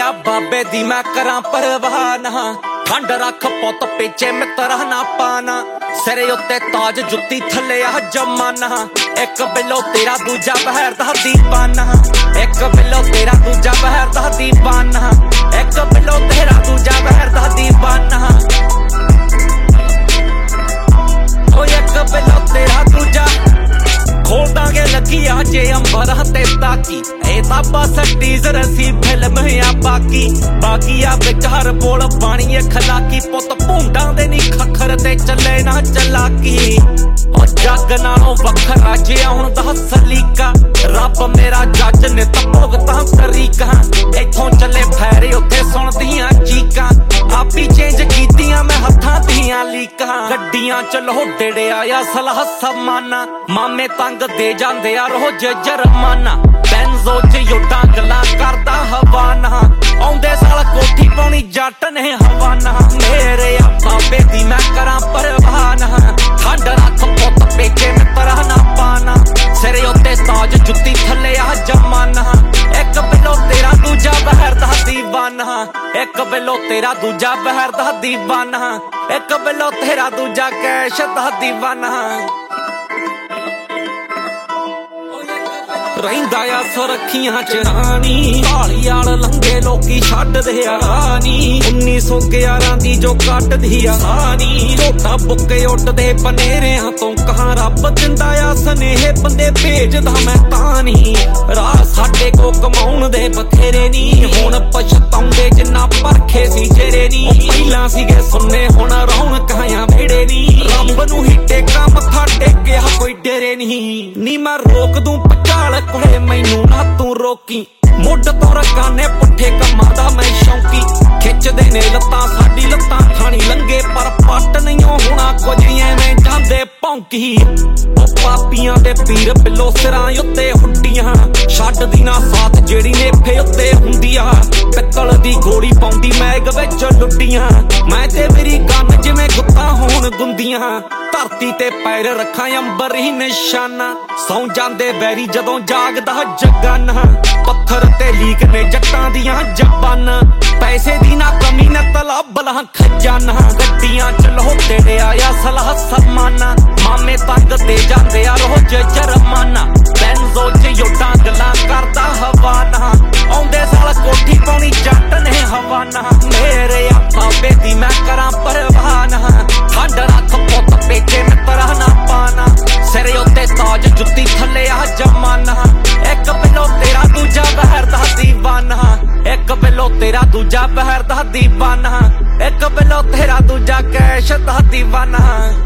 आ बाबे दी मैं करा परवाह ना। ठंड रख पुत पेचे मित्र ना पाना। सिरे उत्ते ताज जुत्ती थले आ जमाना। एक बिलो तेरा दूजा बहर दा दीवाना। एक बिलो तेरा दूजा बहर दा दीवाना। एक बिलो तेरा दूजा बहर दा दीवाना। ओ एक बिलो तेरा दूजा खोल दांगे लगी आजे अंबर ते ताकी। ए ताबा टीजर सी फिल्म आ बाकी। बाकी आ बेचार बोल पानी खलाकी। पुत भूंडा दे नी खखर ते चले ना चलाकी। ओ जग नालों वखरा जे हुण दा सलीका। रब मेरा जज ने तां भुगतां तरीका। इथों चले फैरे उत्थे सुणदियां चीकां। आपी चेंज कीतियां मैं हत्थां दियां लीकां। गड्डियां च लोडेड़े आया सलाह समाना। मामे तंग दे जांदे आ रोज जरमाना। बेंजो च योटां गल्लां करदा हवाना। आउंदे साल कोठी पाउणी जट ने हवाना। मेरे आ बाबे दी मैं करां परवाह ना। ठंड रख पुत पेचे मित्र ना पाना। सिरे उत्ते ताज जुत्ती थले आ जमाना। एक बिलो तेरा दूजा बहर दा दीवाना। एक बिलो तेरा दूजा बहर दा दीवाना। एक बिलो तेरा दूजा कैश दा दीवाना। रहिंदा आ सुरखियां च रानी। ढाली आल लंघे लोकी छड्डदे आ नी। 1911 दी जो कटदी आ सानी। झोटा बुक्के उड्डदे बनेरियां तो कहां रब दिंदा आ सनेहे बंदे भेजदा मैं तां नी। राह साडे को कमाउण दे बथेरे नी। हुण पछताउंदे जिन्ना परखे सी जेरे नी। पहिलां सीगे सुन्ने हुण रौणकां आ वेड़े नी। रब नूं ही टेका मत्था टेकिया कोई डेरे नी मैं रोक दूं पचाल कोले मैनू ना तू रोकी। मुड तो रकाने पुठे कमां दा मैं शौकी। खिचदे ने लत्तां साडी लत्तां खानी लंघे पर पट नहीं होना कुछ एवें जांदे भौंकी। ओ पापियां दे पीर बिलो सिरां उत्ते हुड्डियां। छड्डदी ना साथ जेड़ी नेफे उत्ते हुंदिया। पित्तल दी गोली पाउंदी मैग विच लुड्डियां। मैं ते मेरी गन जिवें गुत्तां होण गुंदियां। धरती ते पैर रखां अंबर ही निशाना। सौ जांदे बैरी जदों जागदा जगाना। पत्थर ते लीक ने जट्टां दियां जबाना। पैसे दी ना कमी ने तलाबला खजाना। गड्डियां च लोडेड़े आया सलाह समाना। मामे तंग दे जांदे आ रोज जरमाना। बेंजो च योटां गल्लां करदा हवाना। आउंदे साल कोठी पाउणी जट ने हवाना। मेरे आ बाबे दी मैं करां परवाह ना। ठंड रख पुत पेचे मित्र ना पाना। सिरे उत्ते ताज जुत्ती थले आ जमाना। एक बिलो तेरा दूजा बहर दा दीवाना। एक बिलो तेरा दूजा बहर दा दीवाना। एक बिलो तेरा दूजा कैश दा दीवाना।